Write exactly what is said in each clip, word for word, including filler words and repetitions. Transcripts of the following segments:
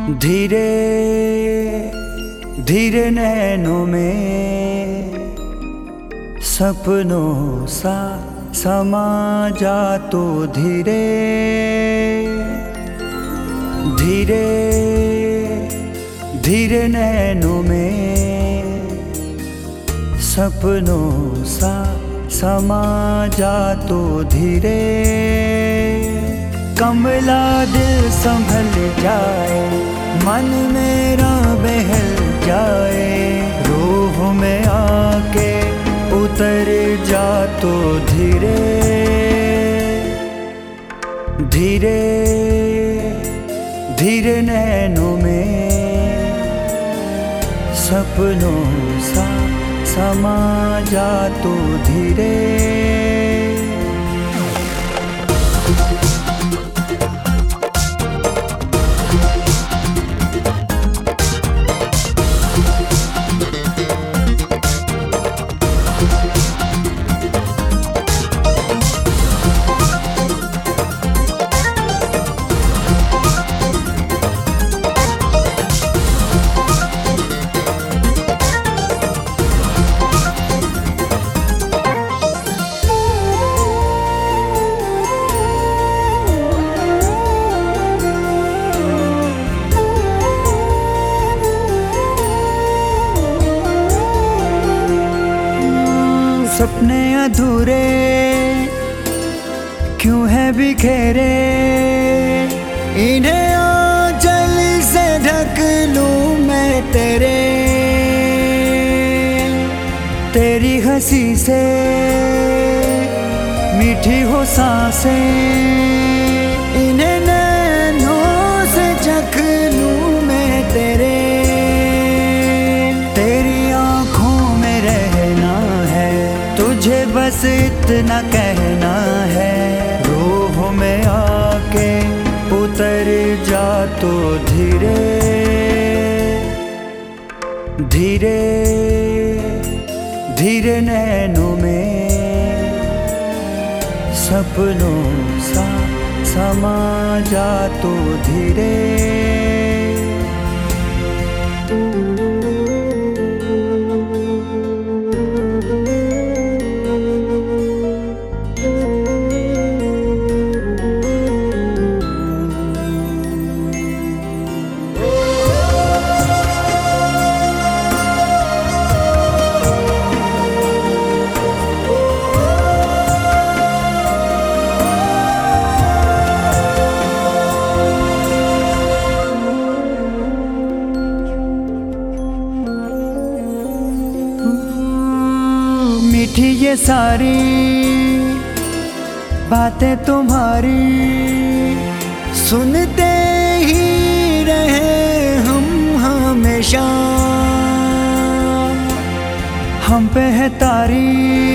धीरे धीरे नैनों में सपनों सा समा जा तो धीरे धीरे धीरे नैनों में सपनों सा समा जा तो धीरे कमला दिल संभल जाए मन मेरा बहल जाए रूह में आके उतर जा तो धीरे धीरे धीरे नैनों में सपनों सा समा जा तो धीरे। सपने अधूरे क्यों है बिखेरे इन्हें आंचल से ढक लूं मैं तेरे तेरी हंसी से मीठी हो सांसें इन्हें नैनों से चख लूं मैं तेरे तेरी आँखों में रहना है तुझे बस इतना कहना है रूह में आके उतर जा तो धीरे धीरे धीरे नैनों में सपनों सा समा जा तो धीरे। मीठी ये सारी बातें तुम्हारी सुनते ही रहे हम हमेशा हम पे है तारी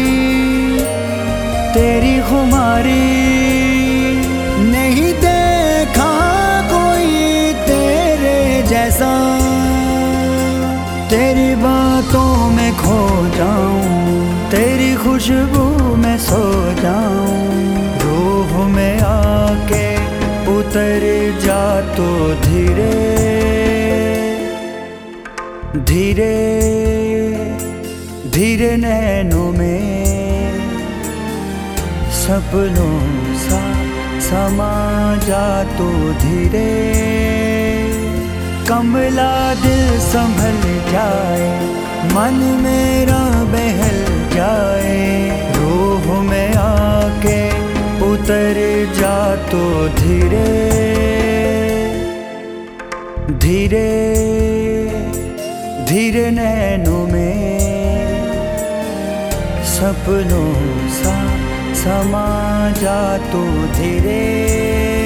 तेरी खुमारी नहीं देखा कोई तेरे जैसा तेरी बातों में खो जाऊं तेरी खुशबू में सो जाऊं रूह में आके उतर जा तो धीरे धीरे धीरे नैनों में सपनों सा समा जा तो धीरे कमला दिल संभल जाए मन मेरा बहल जाए रूह में आके उतर जा तो धीरे धीरे धीरे नैनों में सपनों सा समा जा तो धीरे।